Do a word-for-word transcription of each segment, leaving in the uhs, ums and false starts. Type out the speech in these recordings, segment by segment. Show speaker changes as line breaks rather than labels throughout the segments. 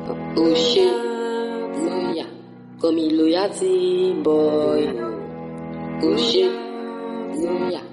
Oh shit, lawyer, call me loyalty boy. Oh shit, lawyer.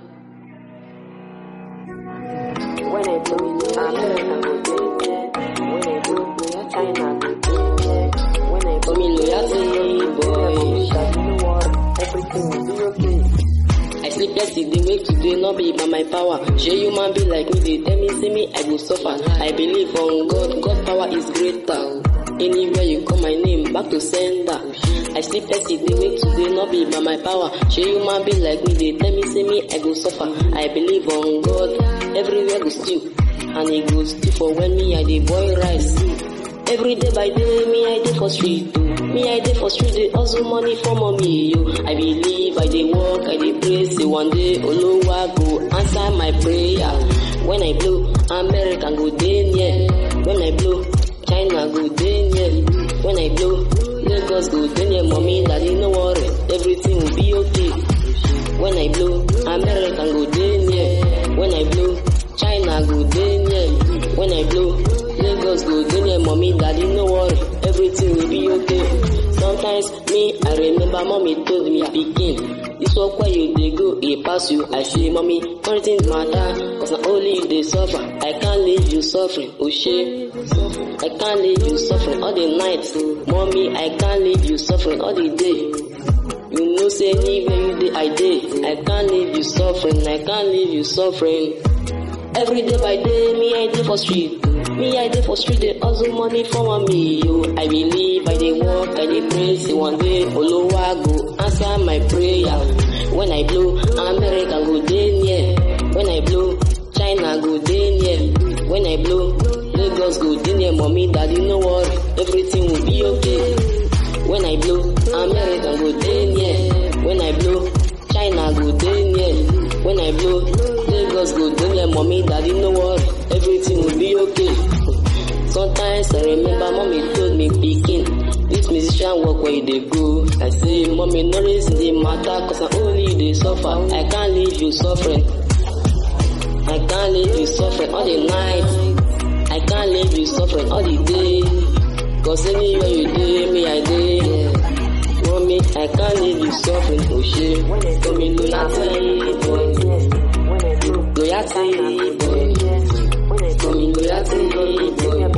When I do, America go there. When I do, China go there. When I
Call me loyalty boy.
you know what? Everything will be okay.
I sleep yesterday, wake today, not be by my power. Shey human be like me, they tell me, see me, I go suffer. I believe on God, God's power is greater. Anywhere you call my name, back to sender. I sleep yesterday, wake today, not be by my power. Shey human be like me, they tell me, see me, I go suffer. I believe on God, everywhere go steal. And it go steal for when me, I dey boil rice. Every day by day, me I dey for street, oh. Me I dey for street, dey hustle money for mommy, yo. I believe, I dey work, I dey pray, say one day Olowa go answer my prayer. When I blow, America go dey near. When I blow, China go dey near. When I blow, Lagos go dey near. Mommy, daddy, no worry, everything will be okay. When I blow, America go dey near. When I blow, China go dey near. When I blow, Lagos go dey near. Mommy, daddy, no worry, everything will be okay. Sometimes me, I remember mommy told me, pikin, this work where you dey go, it pass you. I say, mommy, everything matter, cause not only you dey suffer. I can't leave you suffering, oh shit. I can't leave you suffering all the night. Mommy, I can't leave you suffering all the day. You know, say anywhere you dey, I dey. I can't leave you suffering, I can't leave you suffering. Every day by day, me I dey for street. Me I dey for street, dey hustle money for mommy, yo. I believe, I dey work, I dey pray, say one day Olowa go answer my prayer. When I blow, America go dey near. When I blow, China go dey near. When I blow, Lagos go dey near. Mommy, daddy, no worry, everything will be okay. When I blow, America go dey near. When I blow, China go dey near. When I blow, Lagos go dey near. Mommy, daddy, no worry, everything will be okay. Sometimes I remember mommy told me, pikin, this musician work where you dey go. I say, mommy, no reason dey matter, cause I only you dey suffer. I can't leave you suffering. I can't leave you suffering all the night. I can't leave you suffering all the day. Cause anywhere you dey, me I dey. Mommy, I can't leave you suffering, oh shit. Call me loyalty boy. Loyalty boy. Call me loyalty boy.